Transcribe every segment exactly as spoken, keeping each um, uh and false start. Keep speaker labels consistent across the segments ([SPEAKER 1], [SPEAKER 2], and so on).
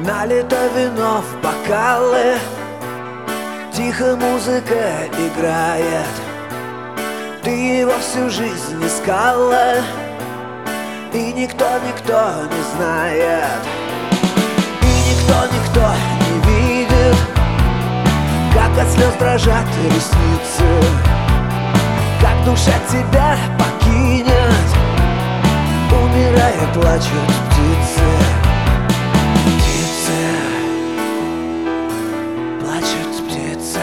[SPEAKER 1] Налито вино в бокалы, тихо музыка играет. Ты его всю жизнь искала, и никто, никто не знает. И никто, никто не видит, как от слез дрожат ресницы, как душа тебя покинет, умирая, плачут птицы. Птицы, плачут птицы.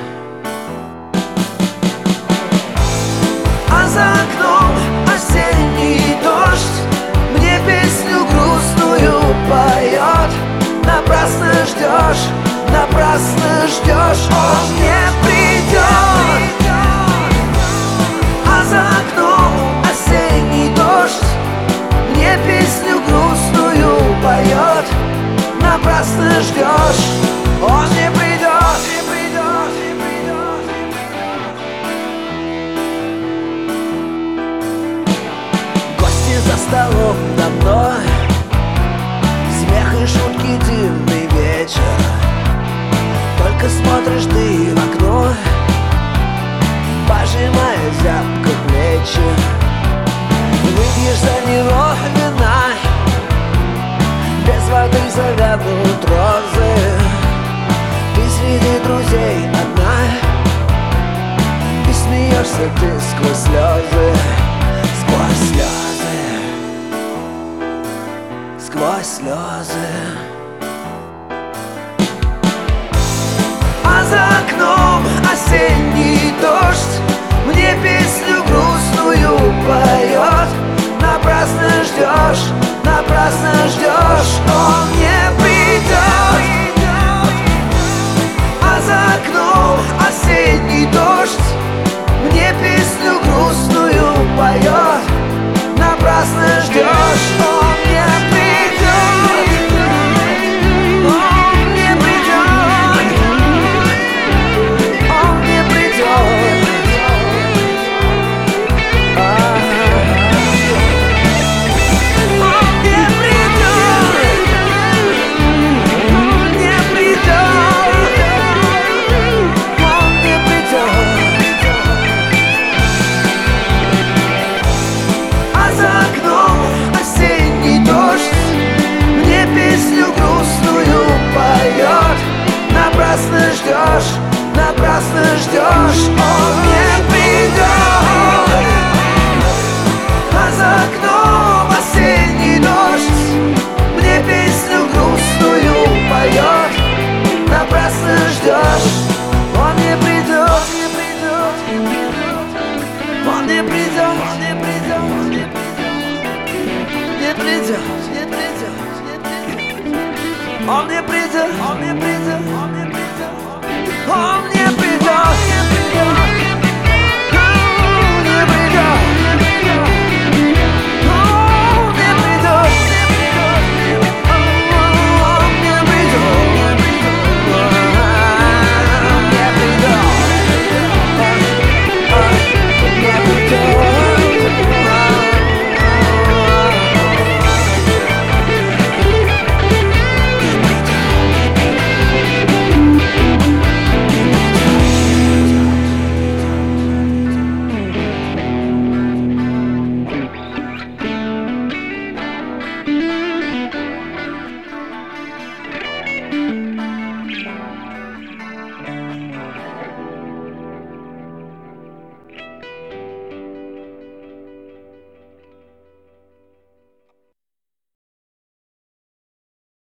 [SPEAKER 1] А за окном осенний дождь мне песню грустную поет. Напрасно ждешь, напрасно ждешь, он не придет. А за окном осенний дождь мне песню грустную поет. Напрасно ждешь, он не придет, не придет, не придет, не придет. Гости за столом давно, смех и шутки, дивный вечер. Только смотришь ты в окно, пожимая зябко плечи. Выпьешь за него вина, без воды завянут розы. Ты среди друзей одна, и смеешься ты сквозь слезы. Сквозь слезы, сквозь слезы. А за окном осенний дождь мне песню грустную поет. Напрасно ждешь, напрасно ждешь, он не придет. А за окном осенний дождь мне песню грустную поет. Напрасно ждешь, он не придет. Он не придет. Он не придет. Напрасно ждешь, напрасно ждешь, он не придет. А за окном осенний дождь мне песню грустную поет. Напрасно ждешь, он не придет, не придет, он не придет, он не придет, не придет, не придет, не придет. Он не придет, он не придет, он не придет, он не